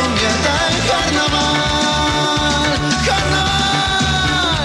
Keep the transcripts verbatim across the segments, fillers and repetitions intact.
convierta en carnaval, carnaval.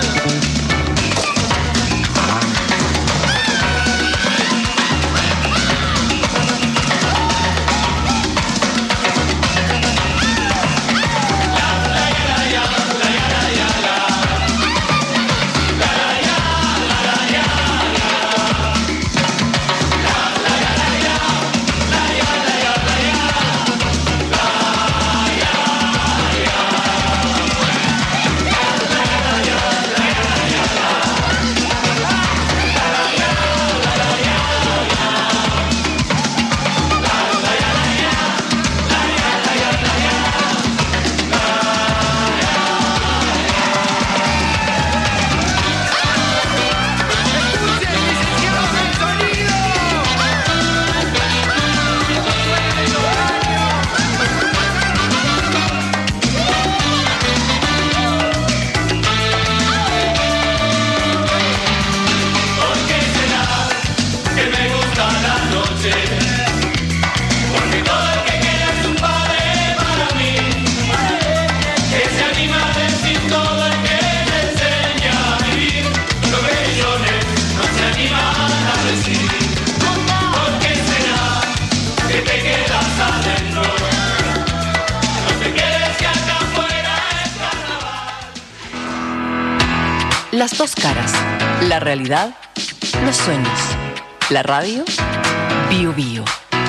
Las dos caras, la realidad, los sueños. La radio, Bio Bio.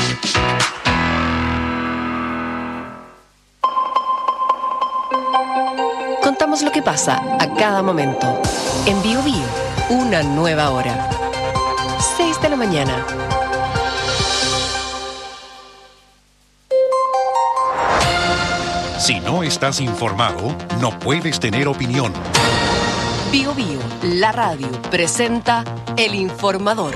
Contamos lo que pasa a cada momento. En Bio Bio, una nueva hora. seis de la mañana. Si no estás informado, no puedes tener opinión. Bio Bio, la radio, presenta El Informador.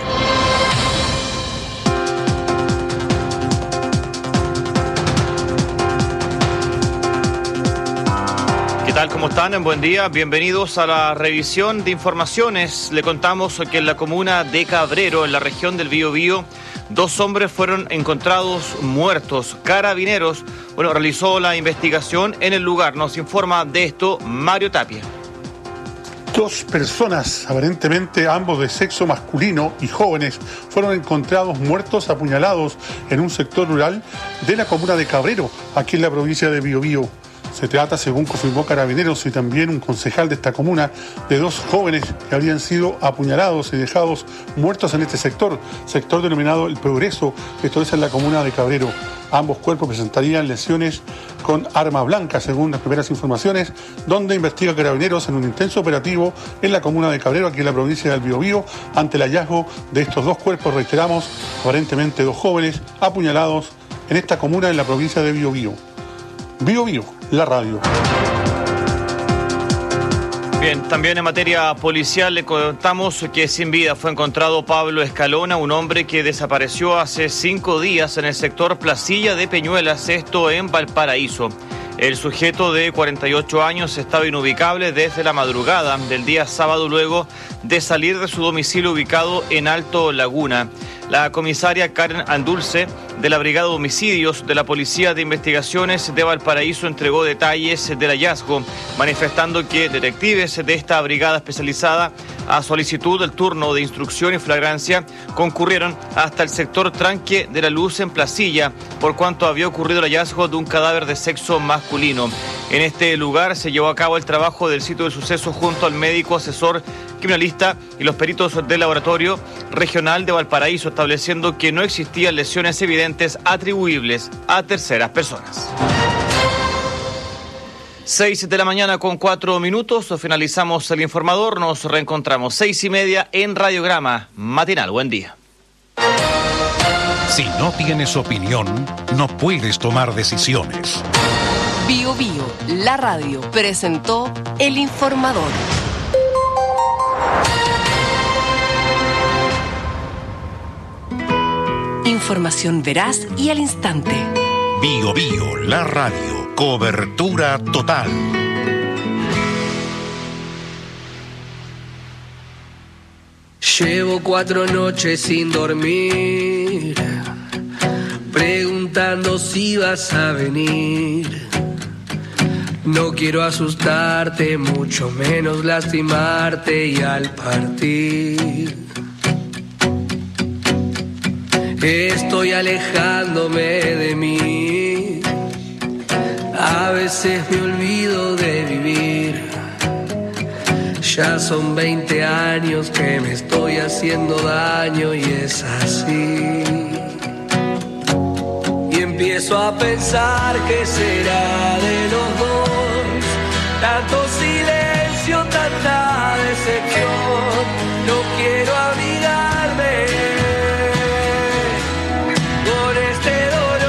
¿Qué tal? ¿Cómo están? Buen día. Bienvenidos a la revisión de informaciones. Le contamos que en la comuna de Cabrero, en la región del Bio Bio, dos hombres fueron encontrados muertos. Carabineros, bueno, realizó la investigación en el lugar. Nos informa de esto Mario Tapia. Dos personas, aparentemente ambos de sexo masculino y jóvenes, fueron encontrados muertos apuñalados en un sector rural de la comuna de Cabrero, aquí en la provincia de Bio Bio. Se trata, según confirmó Carabineros y también un concejal de esta comuna, de dos jóvenes que habrían sido apuñalados y dejados muertos en este sector, sector denominado El Progreso, esto es en la comuna de Cabrero. Ambos cuerpos presentarían lesiones con arma blanca, según las primeras informaciones, donde investiga Carabineros en un intenso operativo en la comuna de Cabrero, aquí en la provincia del Bio Bio, ante el hallazgo de estos dos cuerpos, reiteramos, aparentemente dos jóvenes apuñalados en esta comuna en la provincia de Bio Bio. Bio Bio, la radio. Bien, también en materia policial le contamos que sin vida fue encontrado Pablo Escalona, un hombre que desapareció hace cinco días en el sector Placilla de Peñuelas, esto en Valparaíso. El sujeto de cuarenta y ocho años estaba inubicable desde la madrugada del día sábado luego de salir de su domicilio ubicado en Alto Laguna. La comisaria Karen Andulce de la Brigada de Homicidios de la Policía de Investigaciones de Valparaíso entregó detalles del hallazgo, manifestando que detectives de esta brigada especializada, a solicitud del turno de instrucción y flagrancia, concurrieron hasta el sector Tranque de la Luz en Placilla, por cuanto había ocurrido el hallazgo de un cadáver de sexo masculino. En este lugar se llevó a cabo el trabajo del sitio del suceso junto al médico asesor criminalista y los peritos del laboratorio regional de Valparaíso, estableciendo que no existían lesiones evidentes atribuibles a terceras personas. Seis de la mañana con cuatro minutos, finalizamos el informador, nos reencontramos seis y media en Radiograma Matinal. Buen día. Si no tienes opinión, no puedes tomar decisiones. Bio Bio, la radio, presentó El Informador. Información veraz y al instante. Bio Bio, la radio, cobertura total. Llevo cuatro noches sin dormir, preguntando si vas a venir. No quiero asustarte, mucho menos lastimarte, y al partir estoy alejándome de mí. A veces me olvido de vivir. Ya son veinte años que me estoy haciendo daño y es así. Y empiezo a pensar que será de los dos. Tanto silencio, tanta decepción. No quiero abrigarme con este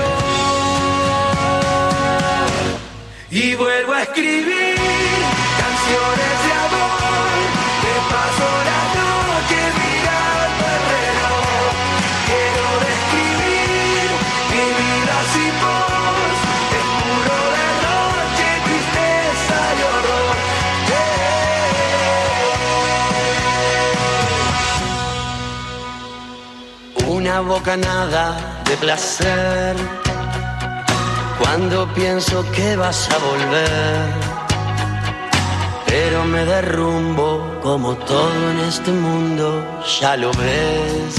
dolor. Y vuelvo a escribir canciones de amor. Me paso las noches mirando el reloj. Quiero describir mi vida sin vos. Es puro derroche, tristeza y horror. Yeah. Una bocanada de placer cuando pienso que vas a volver. Pero me derrumbo como todo en este mundo, ya lo ves.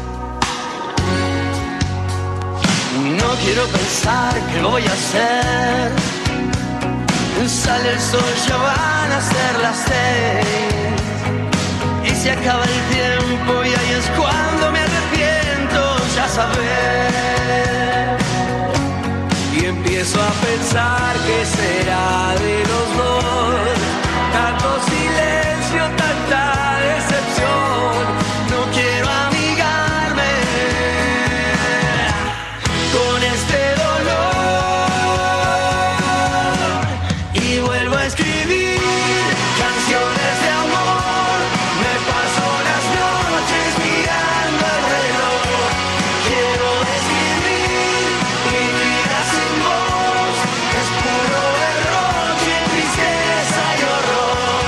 No quiero pensar qué voy a hacer. Sale el sol, ya van a ser las seis. Y se acaba el tiempo y ahí es cuando me arrepiento, ya sabes. Y empiezo a pensar que será de los dos. Tanto silencio, tanta decepción. No quiero amigarme con este dolor. Y vuelvo a escribir canciones de amor. Me paso las noches mirando el reloj. Quiero escribir mi vida sin vos. Es puro derroche, tristeza y horror.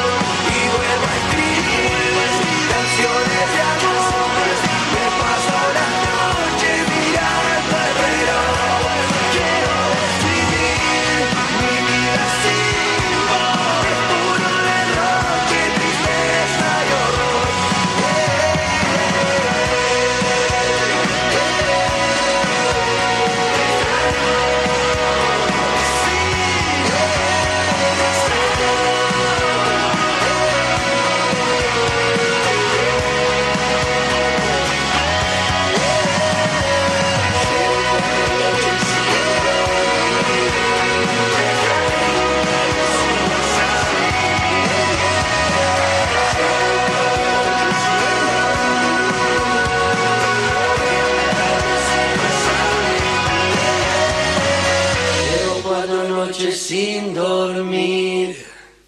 Sin dormir.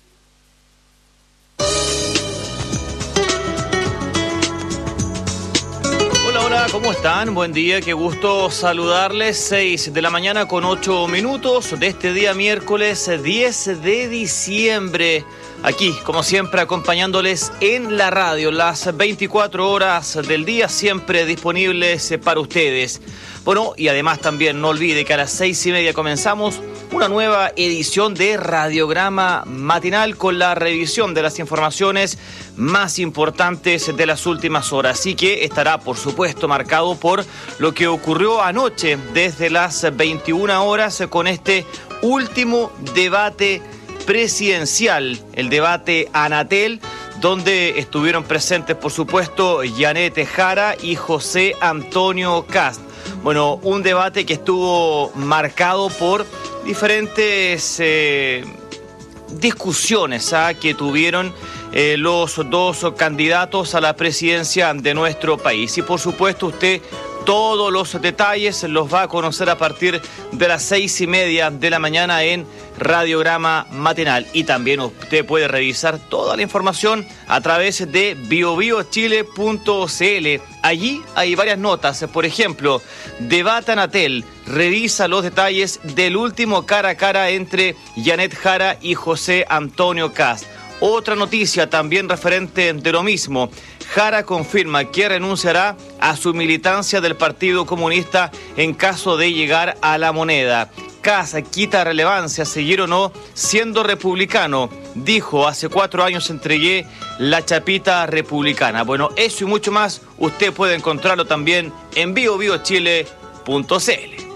Hola, hola, ¿cómo están? Buen día, qué gusto saludarles. seis de la mañana con ocho minutos de este día miércoles diez de diciembre. Aquí, como siempre, acompañándoles en la radio, las veinticuatro horas del día, siempre disponibles para ustedes. Bueno, y además también no olvide que a las seis y media comenzamos una nueva edición de Radiograma Matinal con la revisión de las informaciones más importantes de las últimas horas. Así que estará, por supuesto, marcado por lo que ocurrió anoche desde las veintiuna horas con este último debate presidencial, el debate Anatel, donde estuvieron presentes, por supuesto, Janet Jara y José Antonio Kast. Bueno, un debate que estuvo marcado por diferentes eh, discusiones ¿ah? que tuvieron eh, los dos candidatos a la presidencia de nuestro país. Y por supuesto usted todos los detalles los va a conocer a partir de las seis y media de la mañana en Radiograma Matinal. Y también usted puede revisar toda la información a través de bio bio chile punto c l. Allí hay varias notas. Por ejemplo, debate Anatel. Revisa los detalles del último cara a cara entre Janet Jara y José Antonio Kast. Otra noticia también referente de lo mismo. Jara confirma que renunciará a su militancia del Partido Comunista en caso de llegar a la moneda. Kast quita relevancia, seguir o no siendo republicano. Dijo, hace cuatro años entregué la chapita republicana. Bueno, eso y mucho más, usted puede encontrarlo también en bio bio chile punto c l.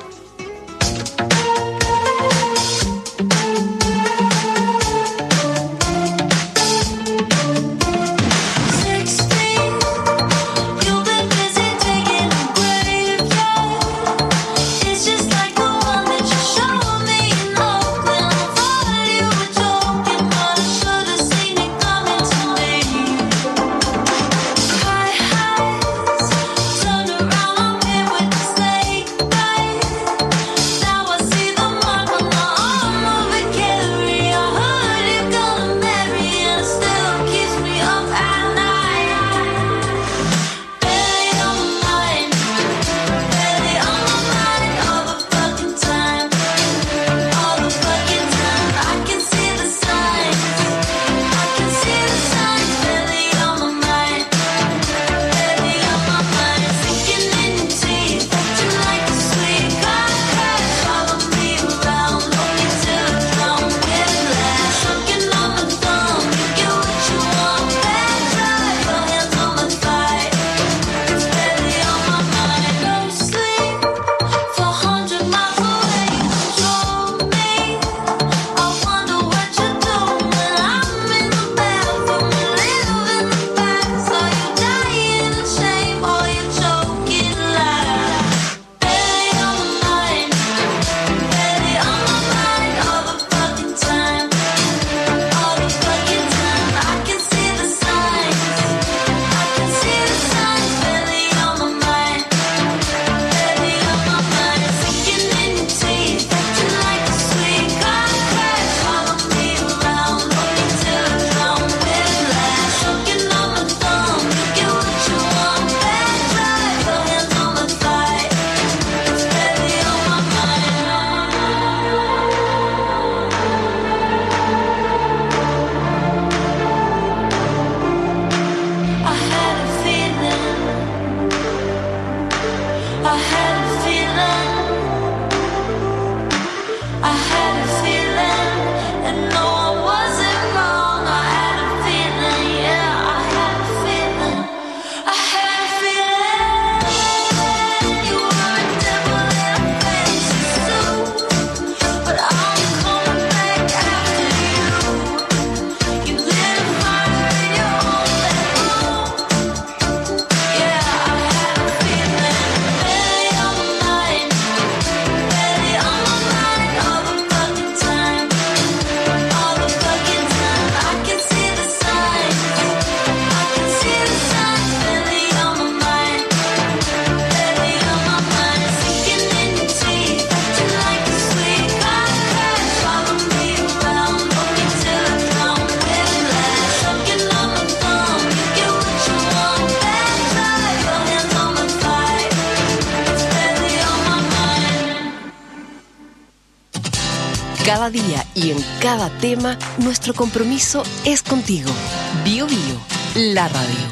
Cada día y en cada tema, nuestro compromiso es contigo. Bio Bio, la radio.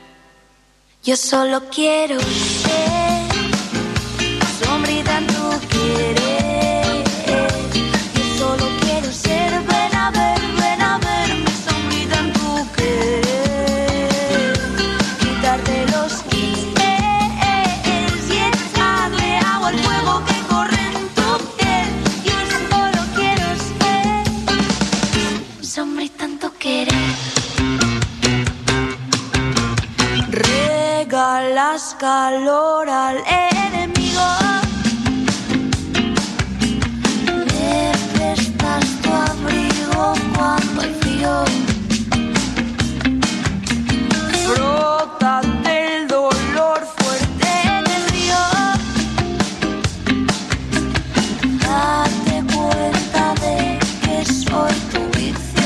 Yo solo quiero ser sombrita en tu querer. Yo solo quiero ser, ven a ver, ven a ver mi sombrita en tu querer. Quitarte los quis y echarle agua al fuego que corre en tu piel. Yo solo quiero ser sombrita en tu querer. Regalas calor al enemigo, le prestas tu abrigo cuando hay frío. Frótate el dolor fuerte en el río. Date cuenta de que soy tu vicio.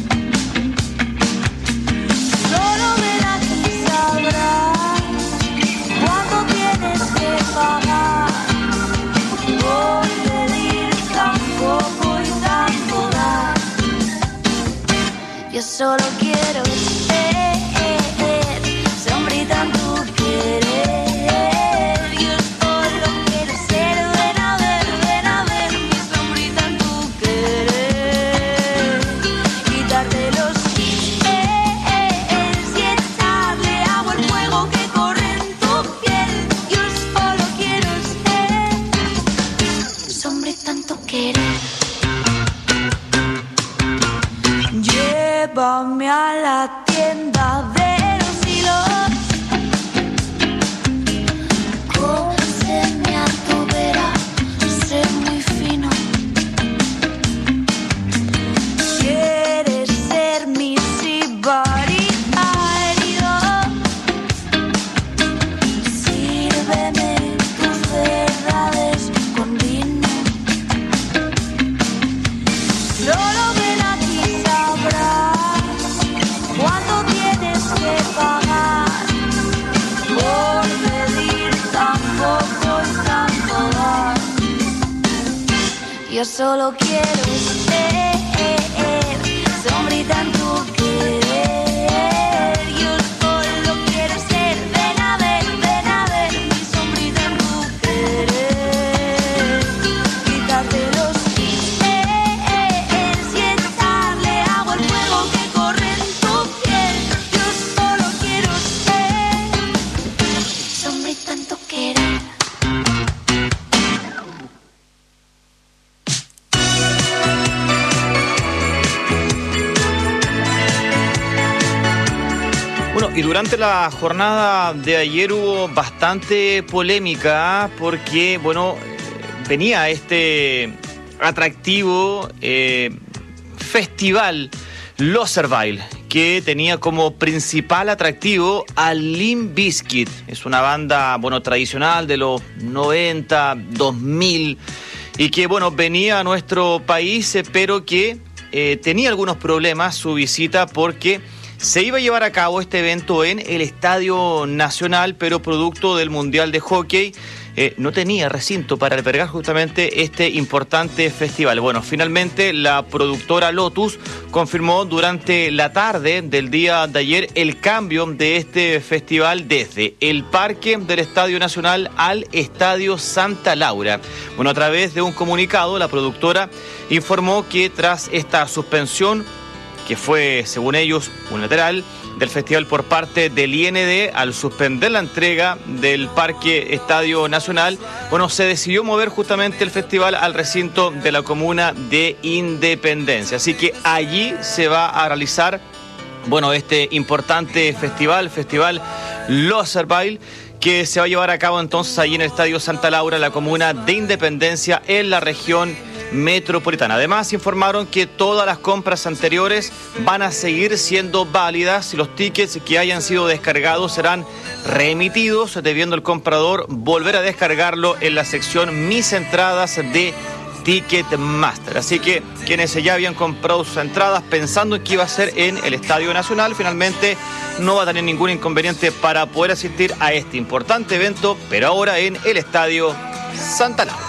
Solo verás y sabrás cuando tienes que pagar por pedir tan poco y tanto dar. Yo solo quiero ser sombrita en tu querer. Yo solo quiero ser, ven a ver, ven a ver mi Yo solo quiero ser sombrita en tu querer. Yo solo quiero ser, ven a ver, ven a ver mi sombrita en tu querer. Quítate los pies y echarle agua al fuego que corre en tu piel. Yo solo quiero ser sombrita en tu querer. Y durante la jornada de ayer hubo bastante polémica porque, bueno, venía este atractivo eh, festival Loservail, que tenía como principal atractivo a Limp Bizkit. Es una banda, bueno, tradicional de los noventa, dos mil, y que, bueno, venía a nuestro país, pero que eh, tenía algunos problemas su visita porque se iba a llevar a cabo este evento en el Estadio Nacional, pero producto del Mundial de Hockey eh, no tenía recinto para albergar justamente este importante festival. Bueno, finalmente la productora Lotus confirmó durante la tarde del día de ayer el cambio de este festival desde el parque del Estadio Nacional al Estadio Santa Laura. Bueno, a través de un comunicado, la productora informó que tras esta suspensión, que fue, según ellos, unilateral, del festival por parte del I N D, al suspender la entrega del Parque Estadio Nacional, bueno, se decidió mover justamente el festival al recinto de la comuna de Independencia. Así que allí se va a realizar, bueno, este importante festival, Festival Loservail, que se va a llevar a cabo entonces allí en el Estadio Santa Laura, en la comuna de Independencia, en la región metropolitana. Además, informaron que todas las compras anteriores van a seguir siendo válidas y los tickets que hayan sido descargados serán reemitidos, debiendo el comprador volver a descargarlo en la sección Mis Entradas de Ticketmaster. Así que quienes ya habían comprado sus entradas pensando en que iba a ser en el Estadio Nacional, finalmente no va a tener ningún inconveniente para poder asistir a este importante evento, pero ahora en el Estadio Santa Laura.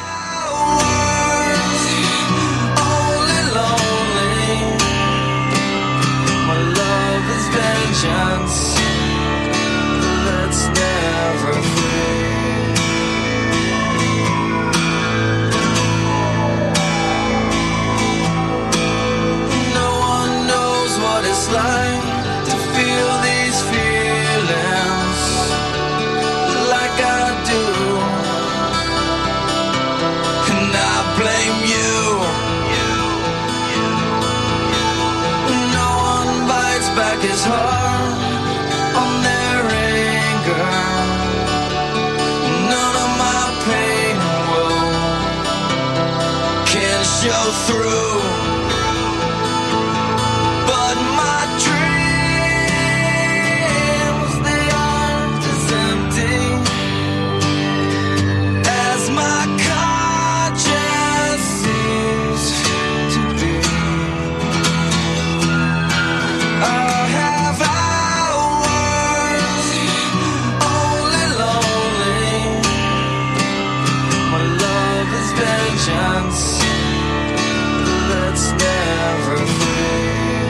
His heart on their anger. None of my pain will can show through. But my dreams, they aren't as empty as my conscience seems to be. I that's never free.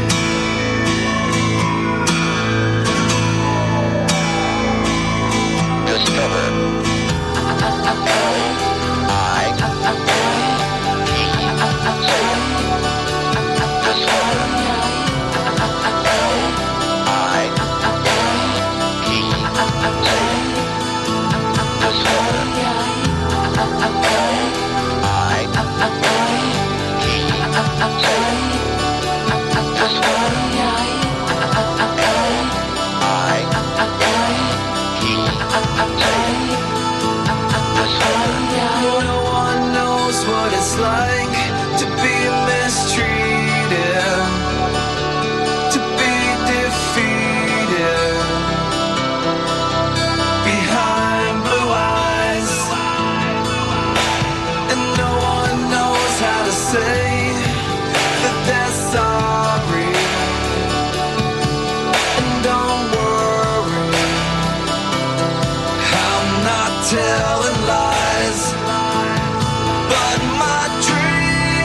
Discover telling lies, but my dreams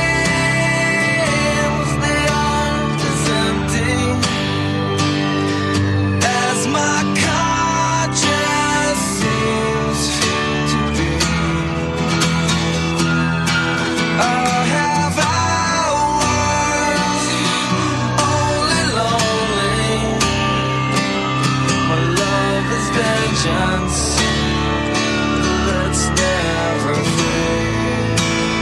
chance. Let's never fade.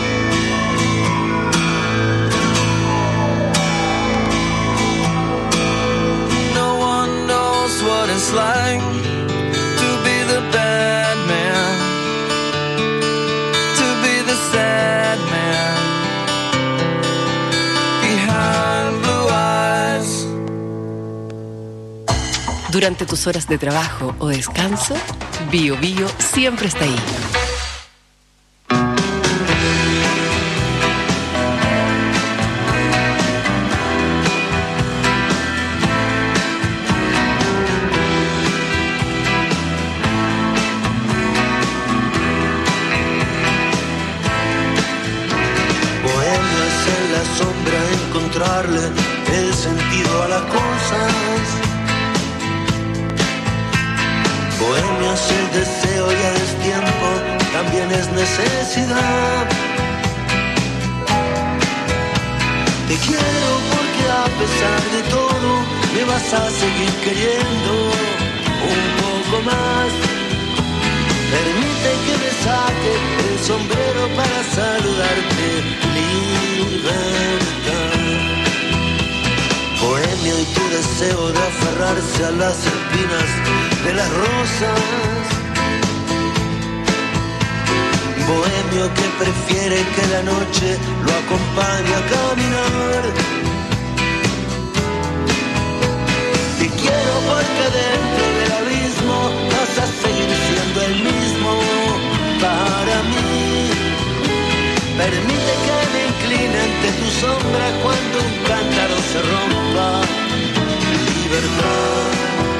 No one knows what it's like to be the bad man, to be the sad man behind blue eyes. Durante tus horas de trabajo o descanso, Bio Bio siempre está ahí. Bohemias en la sombra, encontrarle el sentido a las cosas. Bohemia es el deseo, ya es tiempo, también es necesidad. Te quiero porque a pesar de todo me vas a seguir queriendo un poco más. Permite que me saque el sombrero para saludarte, libertad. Bohemia y tu deseo de aferrarse a las espinas de las rosas. Bohemio que prefiere que la noche lo acompañe a caminar. Te quiero porque dentro del abismo vas a seguir siendo el mismo para mí. Permite que me incline ante tu sombra cuando un cántaro se rompa. Libertad.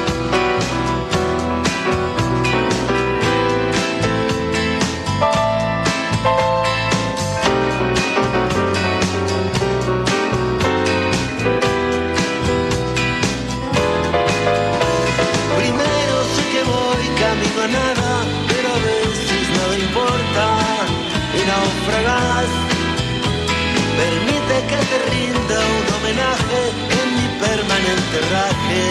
Primero sé que voy camino a nada, pero a veces nada importa y naufragas. Permite que te rinda un homenaje en mi permanente raje.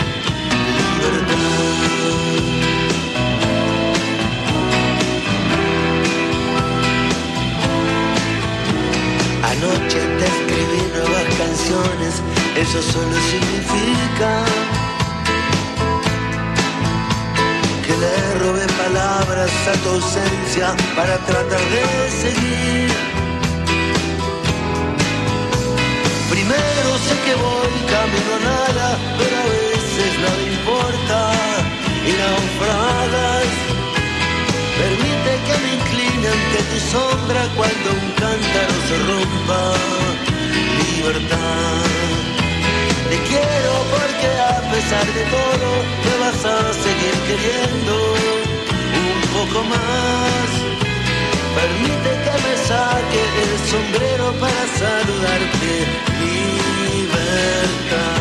Libertad. Anoche te escribí nuevas canciones, eso solo significa que le robé palabras a tu ausencia para tratar de seguir. Primero sé que voy camino a nada, pero a veces nada importa y naufragas. Permite que me incline ante tu sombra cuando un cántaro se rompa. Libertad. Te quiero porque a pesar de todo me vas a seguir queriendo un poco más. Permite que me saque el sombrero para saludarte. Libertad.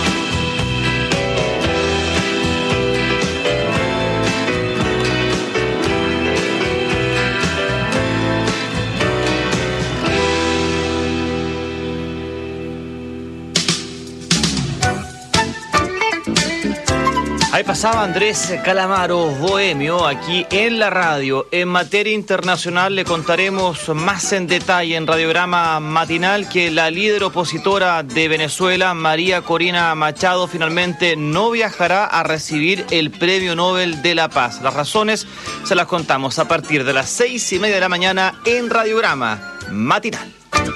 Ahí pasaba Andrés Calamaro, Bohemio, aquí en la radio. En materia internacional le contaremos más en detalle en Radiograma Matinal que la líder opositora de Venezuela, María Corina Machado, finalmente no viajará a recibir el Premio Nobel de la Paz. Las razones se las contamos a partir de las seis y media de la mañana en Radiograma Matinal.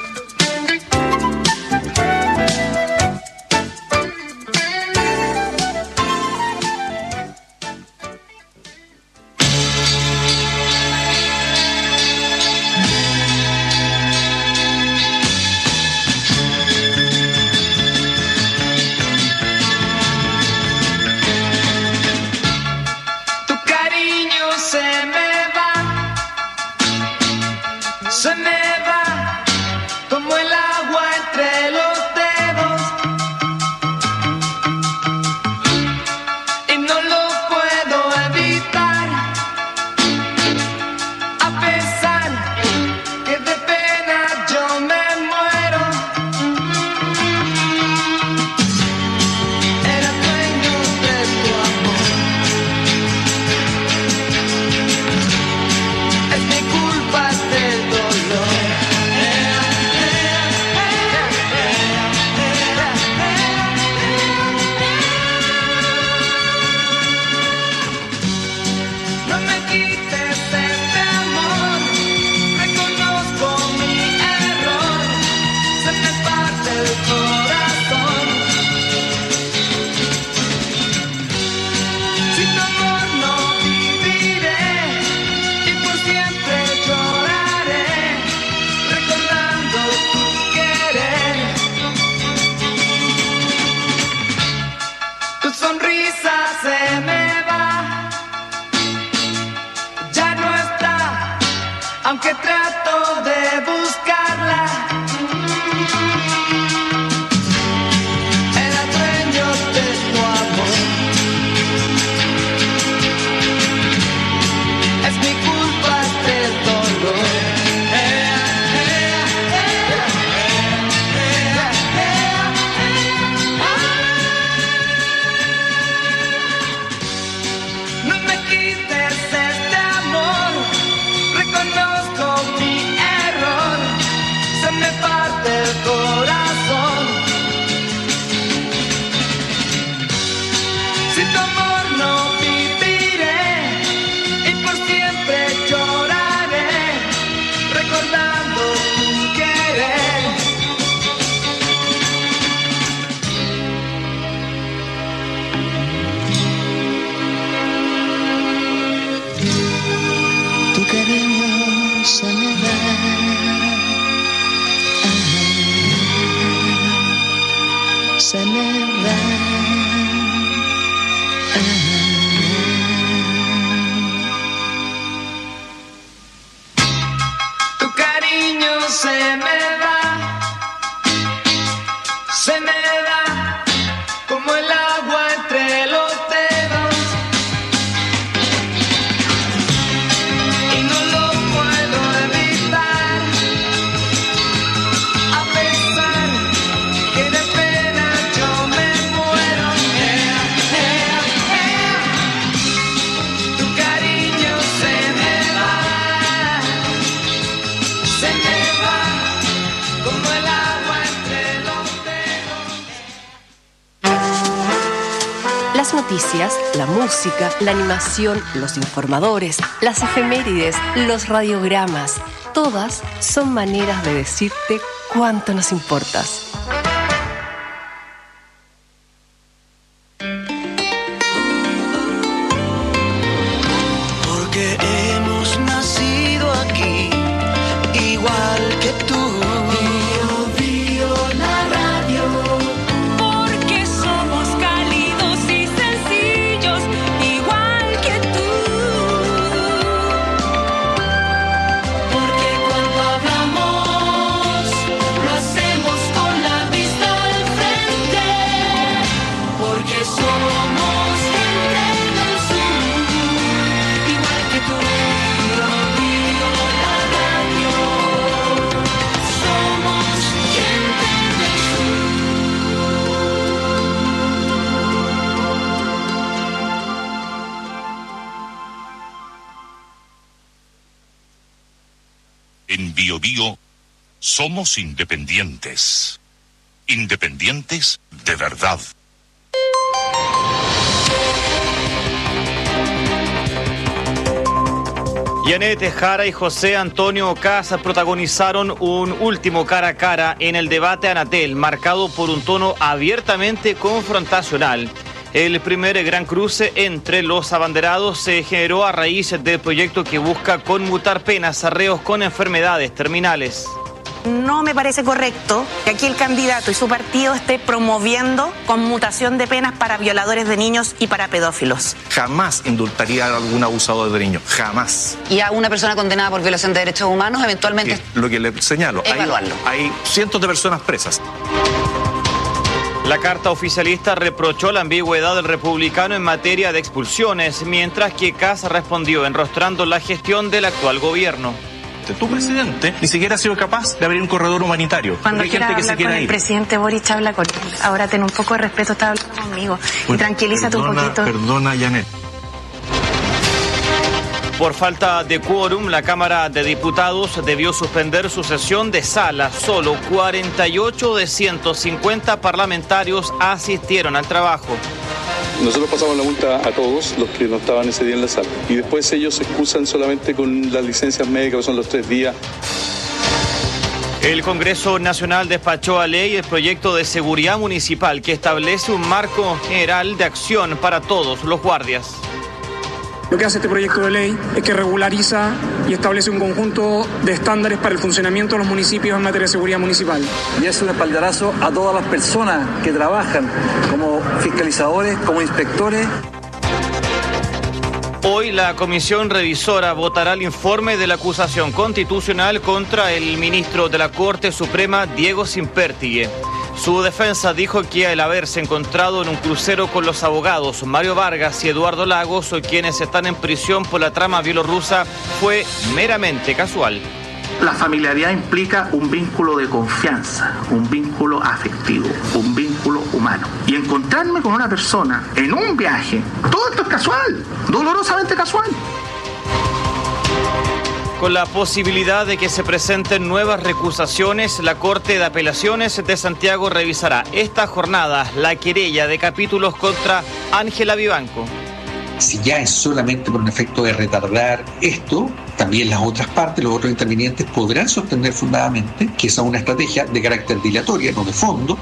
Se me va como el agua entre los dedos y no lo puedo evitar, a pesar que de pena yo me muero. Era dueño de tu amor. noticias, la música, la animación, los informadores, las efemérides, los radiogramas. Todas son maneras de decirte cuánto nos importas. Porque hemos nacido aquí, igual que tú. En Bio Bio somos independientes. Independientes de verdad. Yanette Jara y José Antonio Casa protagonizaron un último cara a cara en el debate Anatel, marcado por un tono abiertamente confrontacional. El primer gran cruce entre los abanderados se generó a raíz del proyecto que busca conmutar penas a reos con enfermedades terminales. No me parece correcto que aquí el candidato y su partido esté promoviendo conmutación de penas para violadores de niños y para pedófilos. Jamás indultaría a algún abusador de niños, jamás. Y a una persona condenada por violación de derechos humanos, eventualmente... Es lo que le señalo. Evaluarlo. Hay, hay cientos de personas presas. La carta oficialista reprochó la ambigüedad del republicano en materia de expulsiones, mientras que Casa respondió enrostrando la gestión del actual gobierno. Tu presidente ni siquiera ha sido capaz de abrir un corredor humanitario. Cuando hay quiera gente que hablar se con quiere el ir. presidente Boric, habla con él. Ahora ten un poco de respeto, está hablando conmigo. Bueno, y tranquilízate perdona, un poquito. Perdona, Yanette. Por falta de quórum, la Cámara de Diputados debió suspender su sesión de sala. Solo cuarenta y ocho de ciento cincuenta parlamentarios asistieron al trabajo. Nosotros pasamos la multa a todos los que no estaban ese día en la sala. Y después ellos se excusan solamente con las licencias médicas, que son los tres días. El Congreso Nacional despachó a ley el proyecto de seguridad municipal que establece un marco general de acción para todos los guardias. Lo que hace este proyecto de ley es que regulariza y establece un conjunto de estándares para el funcionamiento de los municipios en materia de seguridad municipal. Y es un espaldarazo a todas las personas que trabajan como fiscalizadores, como inspectores. Hoy la comisión revisora votará el informe de la acusación constitucional contra el ministro de la Corte Suprema, Diego Simpertigue. Su defensa dijo que al haberse encontrado en un crucero con los abogados Mario Vargas y Eduardo Lagos, quienes están en prisión por la trama bielorrusa, fue meramente casual. La familiaridad implica un vínculo de confianza, un vínculo afectivo, un vínculo humano. Y encontrarme con una persona en un viaje, todo esto es casual, dolorosamente casual. Con la posibilidad de que se presenten nuevas recusaciones, la Corte de Apelaciones de Santiago revisará esta jornada la querella de capítulos contra Ángela Vivanco. Si ya es solamente por un efecto de retardar esto, también las otras partes, los otros intervinientes podrán sostener fundadamente que esa es una estrategia de carácter dilatoria, no de fondo.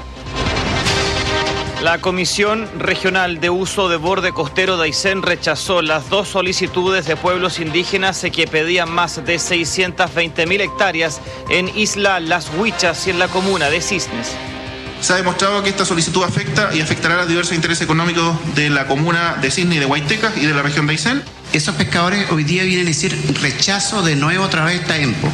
La Comisión Regional de Uso de Borde Costero de Aysén rechazó las dos solicitudes de pueblos indígenas que pedían más de seiscientas veinte mil hectáreas en Isla Las Huichas y en la comuna de Cisnes. Se ha demostrado que esta solicitud afecta y afectará a los diversos intereses económicos de la comuna de Cisnes y de Huaytecas y de la región de Aysén. Esos pescadores hoy día vienen a decir rechazo de nuevo otra vez esta EMPO.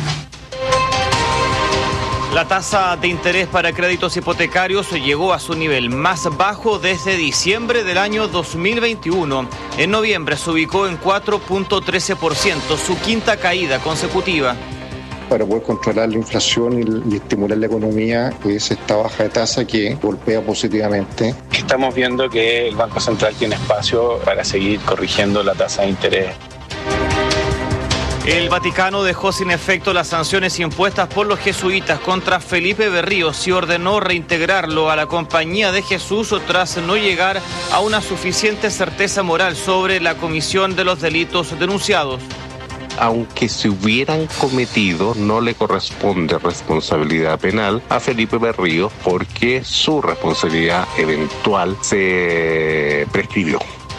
La tasa de interés para créditos hipotecarios llegó a su nivel más bajo desde diciembre del año dos mil veintiuno. En noviembre se ubicó en cuatro punto trece por ciento, su quinta caída consecutiva. Para poder controlar la inflación y, y estimular la economía es esta baja de tasa que golpea positivamente. Estamos viendo que el Banco Central tiene espacio para seguir corrigiendo la tasa de interés. El Vaticano dejó sin efecto las sanciones impuestas por los jesuitas contra Felipe Berríos y ordenó reintegrarlo a la Compañía de Jesús tras no llegar a una suficiente certeza moral sobre la comisión de los delitos denunciados. Aunque se hubieran cometido, no le corresponde responsabilidad penal a Felipe Berríos porque su responsabilidad eventual se prescribió.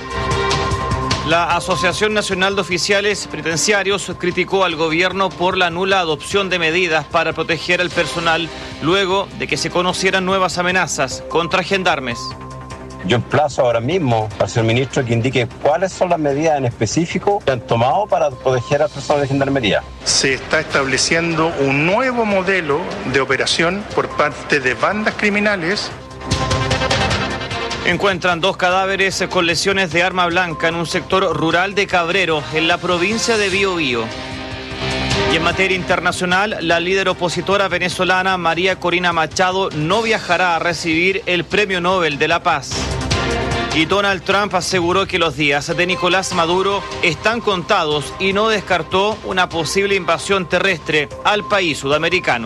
La Asociación Nacional de Oficiales Penitenciarios criticó al gobierno por la nula adopción de medidas para proteger al personal luego de que se conocieran nuevas amenazas contra gendarmes. Yo emplazo ahora mismo al señor ministro que indique cuáles son las medidas en específico que han tomado para proteger a las personas de gendarmería. Se está estableciendo un nuevo modelo de operación por parte de bandas criminales. Encuentran dos cadáveres con lesiones de arma blanca en un sector rural de Cabrero, en la provincia de Biobío. Y en materia internacional, la líder opositora venezolana María Corina Machado no viajará a recibir el Premio Nobel de la Paz. Y Donald Trump aseguró que los días de Nicolás Maduro están contados y no descartó una posible invasión terrestre al país sudamericano.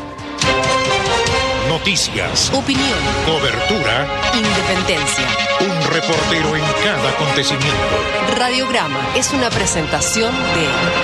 Noticias, opinión, cobertura, independencia. Un reportero en cada acontecimiento. Radiograma es una presentación de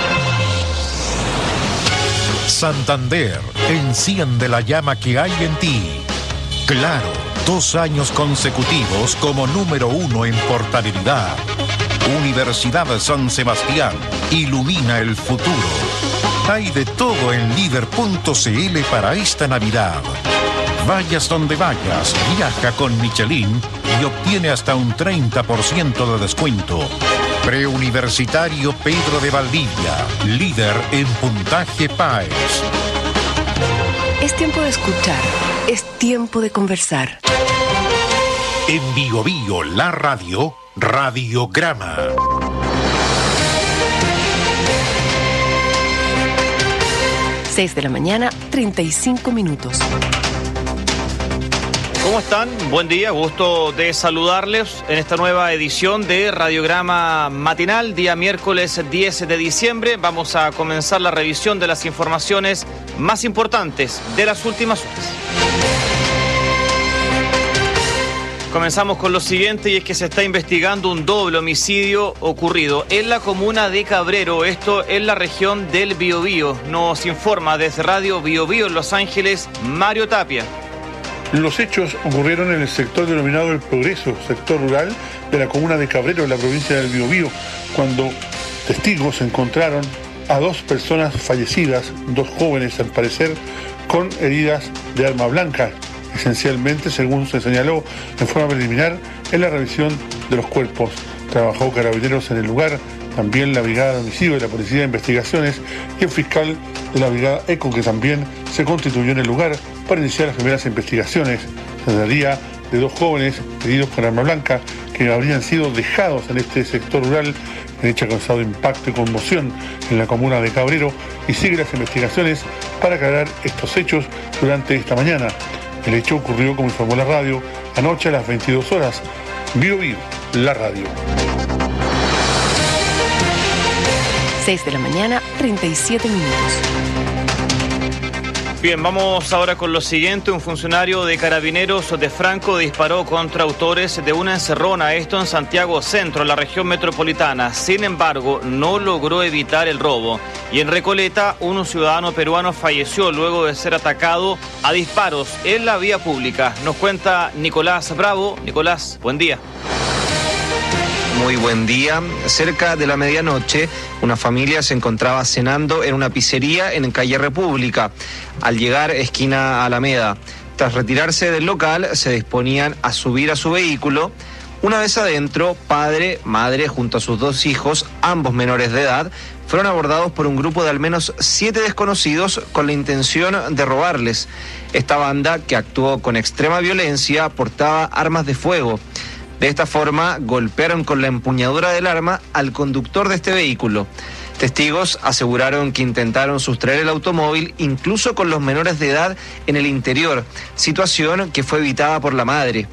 Santander, enciende la llama que hay en ti. Claro, dos años consecutivos como número uno en portabilidad. Universidad San Sebastián, ilumina el futuro. Hay de todo en líder punto c l para esta Navidad. Vayas donde vayas, viaja con Michelin y obtiene hasta un treinta por ciento de descuento. Preuniversitario Pedro de Valdivia, líder en puntaje PAES. Es tiempo de escuchar, es tiempo de conversar. En Bio Bio, la radio, Radiograma. seis de la mañana, treinta y cinco minutos. ¿Cómo están? Buen día, gusto de saludarles en esta nueva edición de Radiograma Matinal, día miércoles diez de diciembre. Vamos a comenzar la revisión de las informaciones más importantes de las últimas horas. Comenzamos con lo siguiente, y es que se está investigando un doble homicidio ocurrido en la comuna de Cabrero, esto en la región del Biobío. Nos informa desde Radio Biobío en Los Ángeles, Mario Tapia. Los hechos ocurrieron en el sector denominado El Progreso, sector rural de la comuna de Cabrero, en la provincia del Biobío, cuando testigos encontraron a dos personas fallecidas, dos jóvenes al parecer, con heridas de arma blanca. Esencialmente, según se señaló en forma preliminar, en la revisión de los cuerpos. Trabajó Carabineros en el lugar, también la Brigada de Homicidio de la Policía de Investigaciones y el fiscal de la Brigada ECO, que también se constituyó en el lugar para iniciar las primeras investigaciones. Se trataría de dos jóvenes heridos con arma blanca que habrían sido dejados en este sector rural, en hecho ha causado impacto y conmoción en la comuna de Cabrero, y sigue las investigaciones para aclarar estos hechos durante esta mañana. El hecho ocurrió, como informó la radio, anoche a las veintidós horas. Bio Bio, la radio. seis de la mañana, treinta y siete minutos. Bien, vamos ahora con lo siguiente. Un funcionario de Carabineros de Franco disparó contra autores de una encerrona, esto en Santiago Centro, en la región metropolitana. Sin embargo, no logró evitar el robo. Y en Recoleta, un ciudadano peruano falleció luego de ser atacado a disparos en la vía pública. Nos cuenta Nicolás Bravo. Nicolás, buen día. Muy buen día. Cerca de la medianoche, una familia se encontraba cenando en una pizzería en calle República. Al llegar esquina Alameda, tras retirarse del local, se disponían a subir a su vehículo. Una vez adentro, padre, madre, junto a sus dos hijos, ambos menores de edad, fueron abordados por un grupo de al menos siete desconocidos con la intención de robarles. Esta banda, que actuó con extrema violencia, portaba armas de fuego. De esta forma, golpearon con la empuñadura del arma al conductor de este vehículo. Testigos aseguraron que intentaron sustraer el automóvil, incluso con los menores de edad en el interior, situación que fue evitada por la madre.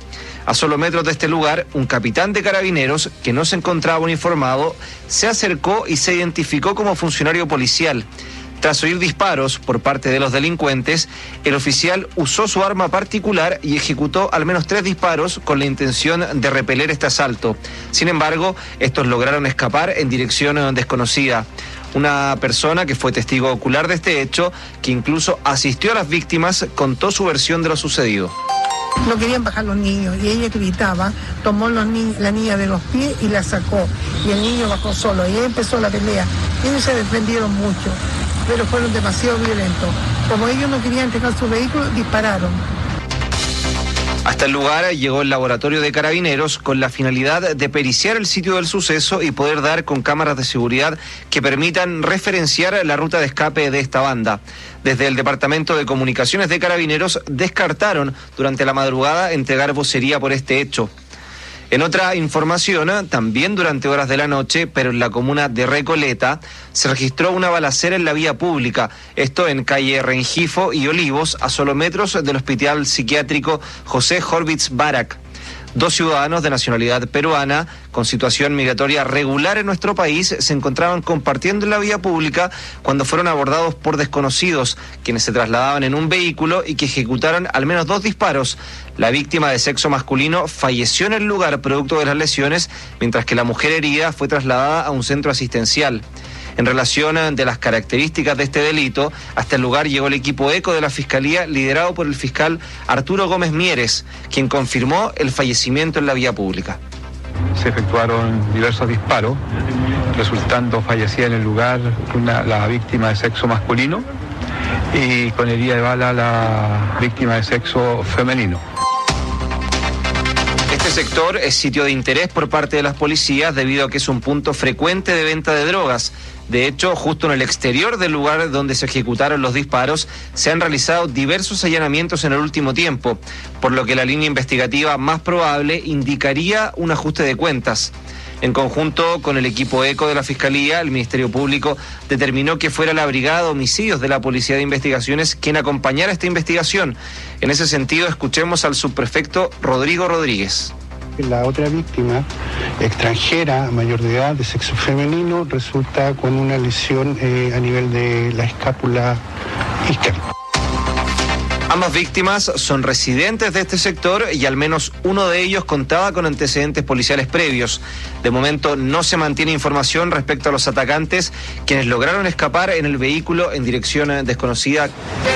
A solo metros de este lugar, un capitán de carabineros que no se encontraba uniformado se acercó y se identificó como funcionario policial. Tras oír disparos por parte de los delincuentes, el oficial usó su arma particular y ejecutó al menos tres disparos con la intención de repeler este asalto. Sin embargo, estos lograron escapar en dirección desconocida. Una persona que fue testigo ocular de este hecho, que incluso asistió a las víctimas, contó su versión de lo sucedido. No querían bajar los niños y ella gritaba, tomó los ni- la niña de los pies y la sacó. Y el niño bajó solo y ahí empezó la pelea. Ellos se defendieron mucho, pero fueron demasiado violentos. Como ellos no querían entregar su vehículo, dispararon. Hasta el lugar llegó el laboratorio de carabineros con la finalidad de periciar el sitio del suceso y poder dar con cámaras de seguridad que permitan referenciar la ruta de escape de esta banda. Desde el Departamento de Comunicaciones de Carabineros descartaron durante la madrugada entregar vocería por este hecho. En otra información, también durante horas de la noche, pero en la comuna de Recoleta, se registró una balacera en la vía pública, esto en calle Rengifo y Olivos, a solo metros del hospital psiquiátrico José Horvitz Barak. Dos ciudadanos de nacionalidad peruana, con situación migratoria regular en nuestro país, se encontraban compartiendo en la vía pública cuando fueron abordados por desconocidos, quienes se trasladaban en un vehículo y que ejecutaron al menos dos disparos. La víctima de sexo masculino falleció en el lugar producto de las lesiones, mientras que la mujer herida fue trasladada a un centro asistencial. En relación de las características de este delito, hasta el lugar llegó el equipo ECO de la Fiscalía, liderado por el fiscal Arturo Gómez Mieres, quien confirmó el fallecimiento en la vía pública. Se efectuaron diversos disparos, resultando fallecida en el lugar una, la víctima de sexo masculino y con herida de bala la víctima de sexo femenino. Este sector es sitio de interés por parte de las policías debido a que es un punto frecuente de venta de drogas. De hecho, justo en el exterior del lugar donde se ejecutaron los disparos, se han realizado diversos allanamientos en el último tiempo, por lo que la línea investigativa más probable indicaría un ajuste de cuentas. En conjunto con el equipo ECO de la Fiscalía, el Ministerio Público determinó que fuera la Brigada de Homicidios de la Policía de Investigaciones quien acompañara esta investigación. En ese sentido, escuchemos al subprefecto Rodrigo Rodríguez. La otra víctima, extranjera, mayor de edad, de sexo femenino, resulta con una lesión eh, a nivel de la escápula isquial. Ambas víctimas son residentes de este sector y al menos uno de ellos contaba con antecedentes policiales previos. De momento no se mantiene información respecto a los atacantes, quienes lograron escapar en el vehículo en dirección desconocida.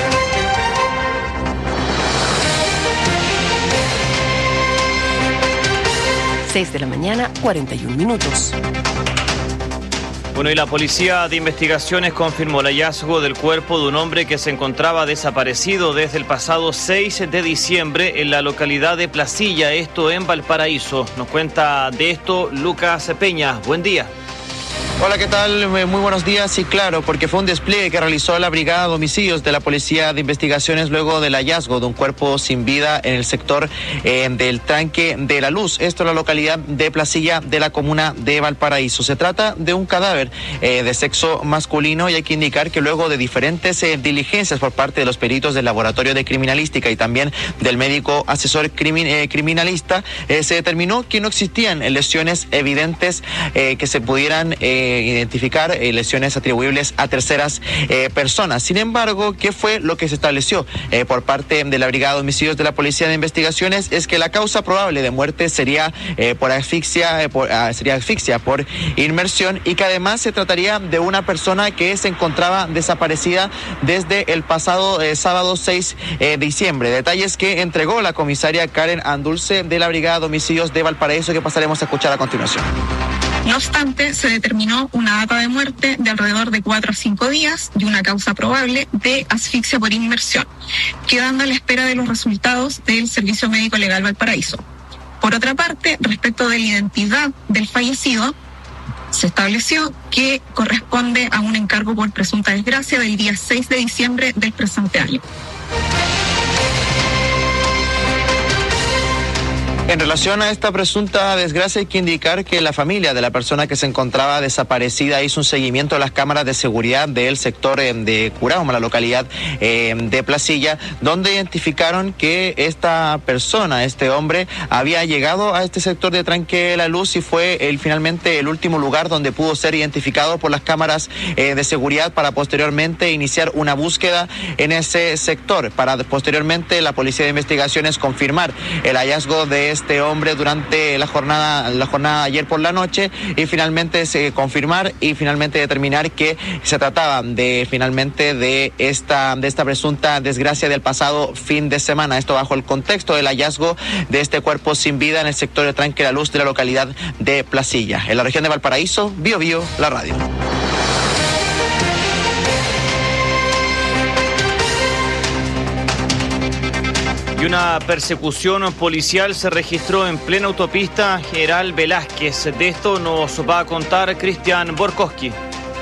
seis de la mañana, cuarenta y un minutos. Bueno, y la Policía de Investigaciones confirmó el hallazgo del cuerpo de un hombre que se encontraba desaparecido desde el pasado seis de diciembre en la localidad de Placilla, esto en Valparaíso. Nos cuenta de esto Lucas Peña. Buen día. Hola, ¿qué tal? Muy buenos días. Sí, claro, porque fue un despliegue que realizó la Brigada de Homicidios de la Policía de Investigaciones luego del hallazgo de un cuerpo sin vida en el sector eh, del Tranque de la Luz. Esto en la localidad de Placilla de la comuna de Valparaíso. Se trata de un cadáver eh, de sexo masculino y hay que indicar que luego de diferentes eh, diligencias por parte de los peritos del Laboratorio de Criminalística y también del médico asesor crimin eh, criminalista, eh, se determinó que no existían lesiones evidentes eh, que se pudieran eh, identificar eh, lesiones atribuibles a terceras eh, personas. Sin embargo, ¿qué fue lo que se estableció eh, por parte de la Brigada de Homicidios de la Policía de Investigaciones? Es que la causa probable de muerte sería eh, por asfixia, eh, por, ah, sería asfixia por inmersión y que además se trataría de una persona que se encontraba desaparecida desde el pasado eh, sábado seis de diciembre. Detalles que entregó la comisaria Karen Andulce de la Brigada de Homicidios de Valparaíso que pasaremos a escuchar a continuación. No obstante, se determinó una data de muerte de alrededor de cuatro a cinco días y una causa probable de asfixia por inmersión, quedando a la espera de los resultados del Servicio Médico Legal Valparaíso. Por otra parte, respecto de la identidad del fallecido, se estableció que corresponde a un encargo por presunta desgracia del día seis de diciembre del presente año. En relación a esta presunta desgracia hay que indicar que la familia de la persona que se encontraba desaparecida hizo un seguimiento a las cámaras de seguridad del sector eh, de Curauma, la localidad eh, de Placilla, donde identificaron que esta persona, este hombre, había llegado a este sector de Tranque La Luz y fue el, finalmente el último lugar donde pudo ser identificado por las cámaras eh, de seguridad para posteriormente iniciar una búsqueda en ese sector, para posteriormente la Policía de Investigaciones confirmar el hallazgo de este hombre durante la jornada la jornada de ayer por la noche y finalmente se confirmar y finalmente determinar que se trataba de finalmente de esta de esta presunta desgracia del pasado fin de semana. Esto bajo el contexto del hallazgo de este cuerpo sin vida en el sector de Tranque La Luz de la localidad de Placilla. En la región de Valparaíso, Bio Bio, la radio. Y una persecución policial se registró en plena autopista General Velázquez. De esto nos va a contar Cristian Borkowski.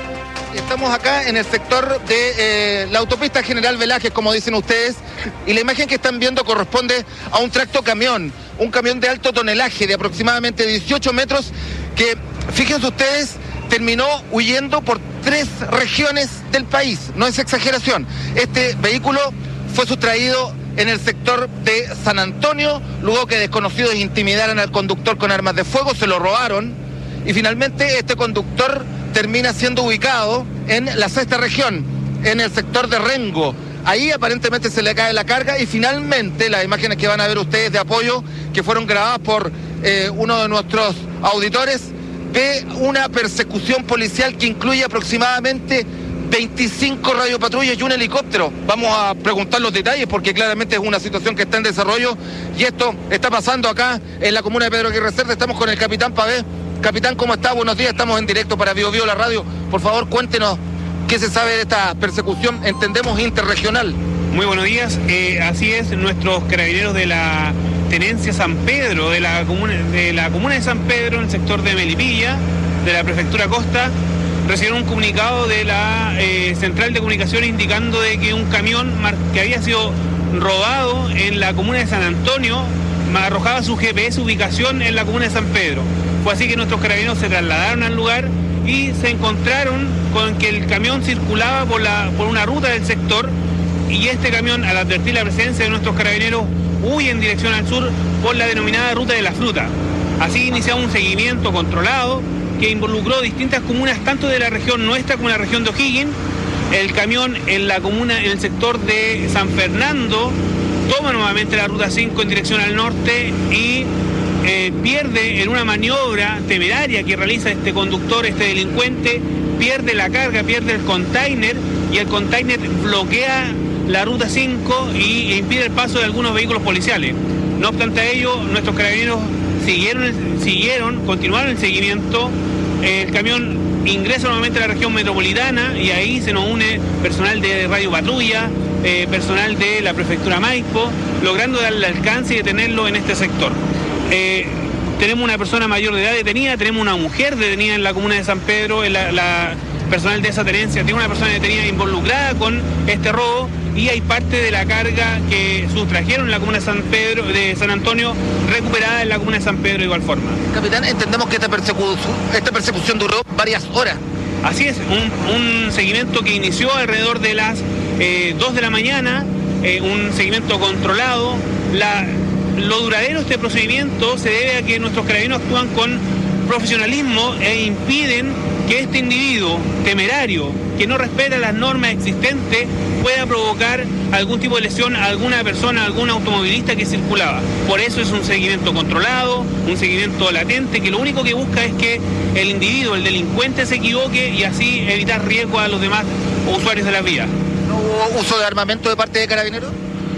Estamos acá en el sector de eh, la autopista General Velázquez, como dicen ustedes, y la imagen que están viendo corresponde a un tractocamión, un camión de alto tonelaje de aproximadamente dieciocho metros que, fíjense ustedes, terminó huyendo por tres regiones del país. No es exageración. Este vehículo fue sustraído en el sector de San Antonio, luego que desconocidos intimidaran al conductor con armas de fuego, se lo robaron y finalmente este conductor termina siendo ubicado en la sexta región, en el sector de Rengo. Ahí aparentemente se le cae la carga y finalmente las imágenes que van a ver ustedes de apoyo, que fueron grabadas por eh, uno de nuestros auditores, ve una persecución policial que incluye aproximadamente veinticinco radiopatrullas y un helicóptero. Vamos a preguntar los detalles porque claramente es una situación que está en desarrollo y esto está pasando acá en la comuna de Pedro Aguirre Cerda. Estamos con el capitán Pavé. Capitán, ¿cómo está? Buenos días, estamos en directo para Bio Bio, la radio. Por favor, cuéntenos qué se sabe de esta persecución, entendemos interregional. Muy buenos días, eh, así es, nuestros carabineros de la Tenencia San Pedro, de la comuna de, la comuna de San Pedro, en el sector de Melipilla, de la Prefectura Costa, recibieron un comunicado de la eh, Central de Comunicaciones indicando de que un camión que había sido robado en la comuna de San Antonio arrojaba su G P S ubicación en la comuna de San Pedro. Fue así que nuestros carabineros se trasladaron al lugar y se encontraron con que el camión circulaba por, la, por una ruta del sector y este camión, al advertir la presencia de nuestros carabineros, huye en dirección al sur por la denominada Ruta de la Fruta. Así iniciamos un seguimiento controlado que involucró distintas comunas, tanto de la región nuestra como la región de O'Higgins. El camión en la comuna, en el sector de San Fernando, toma nuevamente la ruta cinco en dirección al norte y eh, pierde en una maniobra temeraria que realiza este conductor, este delincuente, pierde la carga, pierde el container y el container bloquea la ruta cinco y impide el paso de algunos vehículos policiales. No obstante a ello, nuestros carabineros siguieron, siguieron continuaron el seguimiento. El camión ingresa nuevamente a la región metropolitana y ahí se nos une personal de Radio Patrulla, eh, personal de la Prefectura Maipo, logrando darle alcance y detenerlo en este sector. Eh, tenemos una persona mayor de edad detenida, tenemos una mujer detenida en la comuna de San Pedro, en la, la personal de esa tenencia tiene una persona detenida involucrada con este robo y hay parte de la carga que sustrajeron en la comuna de San Pedro, de San Antonio, recuperada en la comuna de San Pedro de igual forma. Capitán, entendemos que esta persecución, esta persecución duró varias horas. Así es, un, un seguimiento que inició alrededor de las eh, dos de la mañana, eh, un seguimiento controlado. La, lo duradero de este procedimiento se debe a que nuestros carabineros actúan con profesionalismo e impiden que este individuo temerario, que no respeta las normas existentes, pueda provocar algún tipo de lesión a alguna persona, a algún automovilista que circulaba. Por eso es un seguimiento controlado, un seguimiento latente, que lo único que busca es que el individuo, el delincuente, se equivoque y así evitar riesgo a los demás usuarios de las vías. ¿No hubo uso de armamento de parte de carabineros?